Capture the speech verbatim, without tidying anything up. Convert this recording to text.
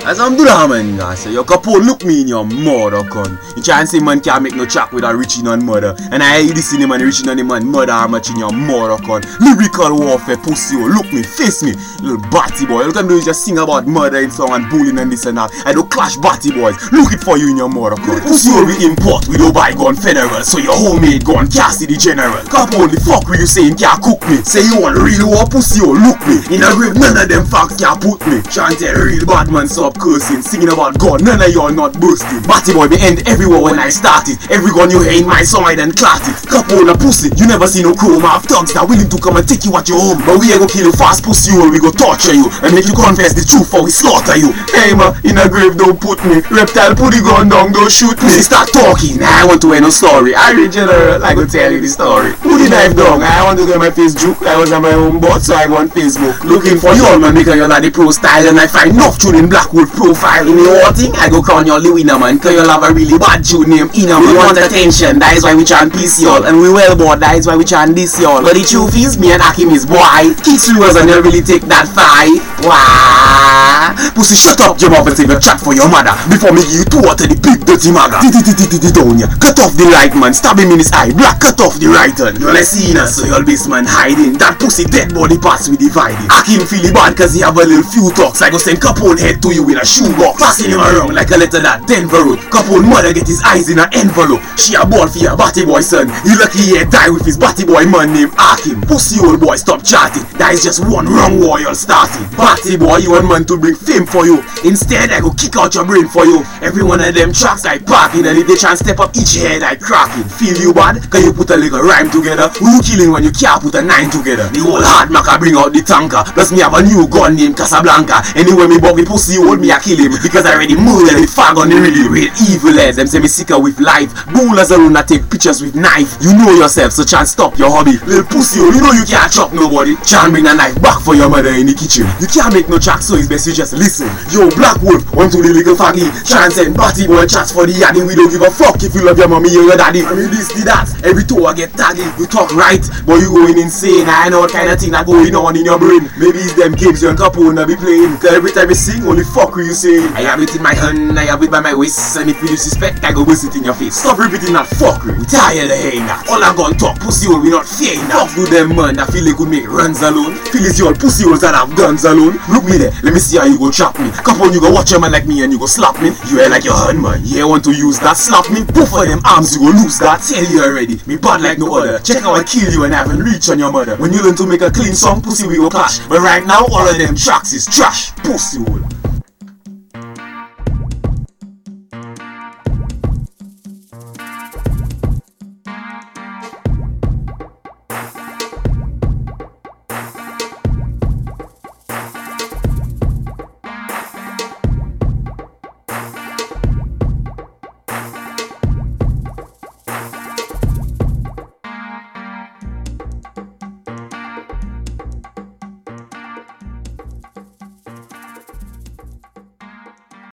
As I'm do that, man, I say, your couple look me in your mother, con. You try and say man can't make no track with a richie non mother. And I hear this in the man, richie non the man, mother how much in your mother, con. Lyrical warfare, pussy, oh, look me, face me, little batty boy. All you can do is just sing about murder in song and bullying and this and that. I do clash batty boys. Look it for you in your mother, con. Pussy, oh, we import, we don't buy gun federal. So your homemade gun, can't see the general. Couple, the fuck will you saying can't cook me? Say you want real war, pussy, oh, look me. In a grave, none of them facts can't put me. Chant a real bad man, stop cursing, singing about God, none of y'all not bursting. Batty boy, me end everywhere when I start it. Every gun you hear in my song, I then clot it. Couple on a pussy, you never see no chrome. I have thugs that willing to come and take you at your home. But we ain't gonna kill you fast, pussy, or we go torture you and make you confess the truth or we slaughter you. Hey man, in a grave don't put me. Reptile, put the gun down, don't shoot me. Pussy start talking, nah, I want to hear no story. I read general, I go tell you the story. Put the knife down, I want to get my face juke. I was on my own boat, so I go on Facebook. Looking for you all man, because you're not the pro style. And I find enough tune in Black Wolf profile. In the whole thing, I go crown your Lewina man, cause you'll have a really bad tune name. Ina, we want attention, that is why we chant peace y'all. And we well bored, that is why we chant this y'all. But the truth is, me and Akim is boy. Kiss viewers and they'll really take that fight. Wah. Pussy, shut up your mouth and save your chat for your mother. Before me give you two out of the big dirty maga. Down ya. Cut off the right man, stab him in his eye. Black, cut off the right hand. You'll see us, so your base man hiding. That pussy dead body parts we dividing. Akim feel bad cause he have a little few talks. I go send couple head to you in a shoebox. Passing him around like a letter that Denver road. Couple mother get his eyes in an envelope. She a ball for your batty boy son. He lucky he die with his batty boy man named Akim. Pussy old boy stop chatting. That is just one wrong war you're starting. Batty boy you want man to bring fame for you. Instead I go kick out your brain for you. Every one of them tracks I parking. And if they try and step up each head I cracking. Feel you bad? Cause you put a little rhyme together. Who you killing when you can't put a nine together? The whole hard maca bring out the tanker. Plus me have a new gun named Casablanca. Anyway me bug the pussy hold me I kill him. Because I already murdered the fag on the really real evil heads. Them say me sicker with life. Bowlers around that take pictures with knife. You know yourself so chance stop your hobby. Little pussy you know you can't chop nobody. Can't bring a knife back for your mother in the kitchen. You can't make no track so it's best you just listen. Yo Black Wolf want to the little faggy. Chance and batty boy chats for the yaddy. We don't give a fuck if you love your mommy or your daddy. I mean this the that. Every two I get taggy. You talk right but you going insane. I know what kind of thing that going on in your brain. Maybe it's them games you and couple wanna be playing. Cause every time you sing only fuck will you say. I have it in my hand, I have it by my waist. And if you disrespect I go bust it in your face. Stop repeating that fuckery. We tired of hearing that. All I gon' talk pussy hole we not fearing that. Fuck with them man that feel they could make runs alone. Feel it's your pussy holes that have guns alone. Look me there, let me see how you go trap me. Come on you go watch a man like me and you go slap me. You air like your hand man. You want to use that slap me. Both of them arms you go lose that. Tell you already. Me bad like no other. Check how I kill you and I haven't reached on your mother. When you learn to make a clean song pussy we go clash. But right now all of them tracks is trash. Pussy hole.